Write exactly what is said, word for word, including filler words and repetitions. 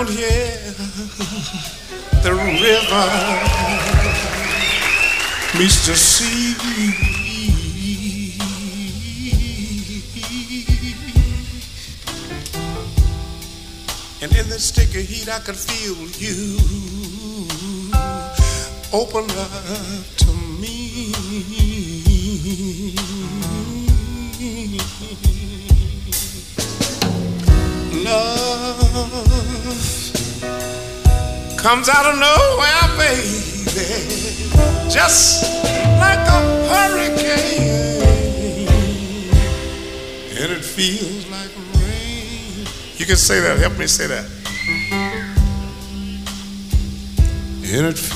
down here, the river meets the sea. And in the sticky heat I could feel you open up to me. Love comes out of nowhere, baby, just like a hurricane, and it feels like rain. You can say that. Help me say that. And it